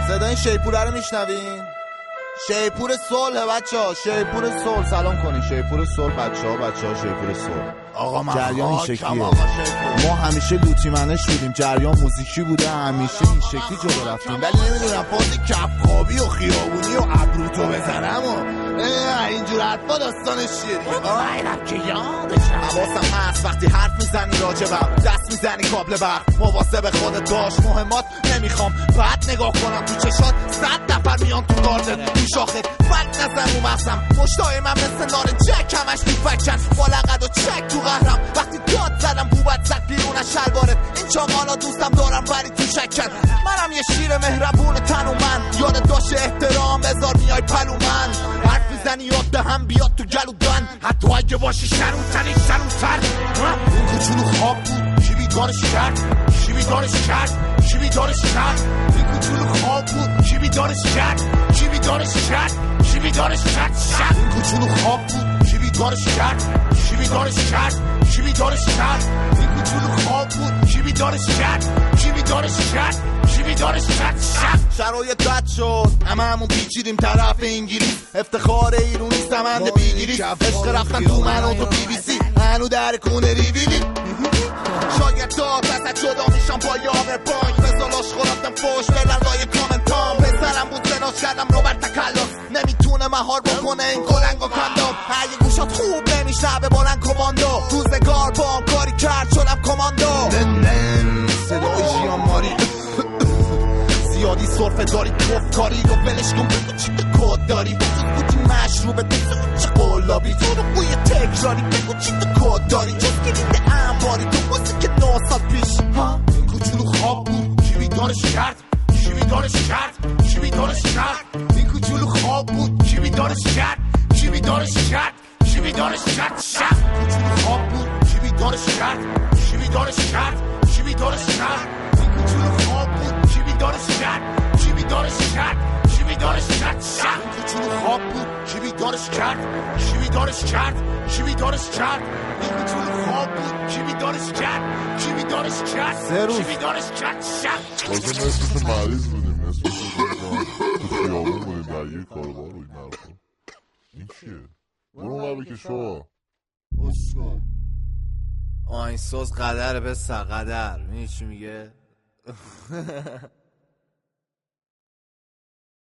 صدای شیپوره رو میشنوین؟ شیپور صلح بچه‌ها، شیپور صلح سلام کنین. شیپور صلح بچه‌ها شیپور صلح. آقا من جریان این شکلیه. ما همیشه لوتی منش بودیم، جریان موزیکی بوده، همیشه این شکلی جلو رفتیم. ولی نمیدونم فاز کفخابی و خیابونی و ابروتو بزنم و اینجور حرفا داستانش چیه دیگه؟ اینم که یادشم حواسم هست وقتی حرف میزنی راجبم، دست میزنی کابل برق، مواظب خودت باش. مهمات نمیخوام بعد نگاه کنم تو چشات، 100 نفر میان تو گاردن تو شاخه فک نزن رو مغزم. مشتای من مثل نار جک همش تو فکن، با لقد و چک تو قهرم. وقتی داد زدم بوبت زد بیرون از شلوارت، این چاقالا دوستم دارم ولی تو شکن. منم یه شیر مهربون تنومن، یادت باشه احترام بذار میای پلومن. حرف میزنی یاد دهم بیاد تو گلودن، حتی اگه باشی شروتنی شروتر. اون کوچولو خواب بود کی بیدارش کرد، کی بیدارش کرد، کی بیدارش کرد. این کوچولو خواب بود کی بیدارش کرد، کی بیدارش کرد، کی بیدارش کرد. این کوچولو خواب بود کی بیدارش کرد، کی بیدارش کرد، کی بیدارش کرد. این کوچولو خواب بود کی بیدارش کرد، کی بیدارش کرد، کی بیدارش کرد. شرایط بد شد همون پیچیدیم طرف انگلیس، افتخار ایرونی سمند بیگیری، عشق رفتن تو من و تو بی بی سی، هنو در کونه ریویلی. شاید تا دست جدا میشم با یامر بانک، بزالاش خورفتم فوش برن لای کامنتام. پسرم بود زناش کردم روبرت تکلم، نمیتونه مهار بکنه این گلنگ و کندام. اگه گوشات خوب نمیشه به بلند کماندو، روزگار با کاری کرد شدم کماندو. صدای جیان ماری زیادی صرفه داری توف کاری رو بلش کن، بگو چی تو کد داری، بودی مشروبه تو چه قلابی، تو رو بوی تکراری، بگو چی تو کد داری، جز گریده انباری تو موزیک 9 سال پیش. این کوچولو خواب بود کی بیدارش کرد، کی بیدارش کرد، کی بیدارش کرد. این کوچولو خواب بود کی بیدارش کرد، کی بیدارش کرد، کی بیدارش کرد. کوچولو خواب بود کی بیدارش کرد، کی بیدارش کرد، کی بیدارش کرد. این کوچولو خواب بود کی بیدارش کرد، کی بیدارش کرد، کی بیدارش کرد. این کوچولو خواب بود کی بیدارش کرد، کی بیدارش کرد، کی بیدارش کرد. این کوچولو خواب بود کی بیدارش کرد، کی بیدارش کرد، کی بیدارش کرد. تازه نصفش مریض بودیم، نصفش تو خیابون بودیم در یه کاربار و این حرفا. این چیه؟ برو اون رو بکشا آهنگساز قدر به سقدر، می‌دونی چی میگه؟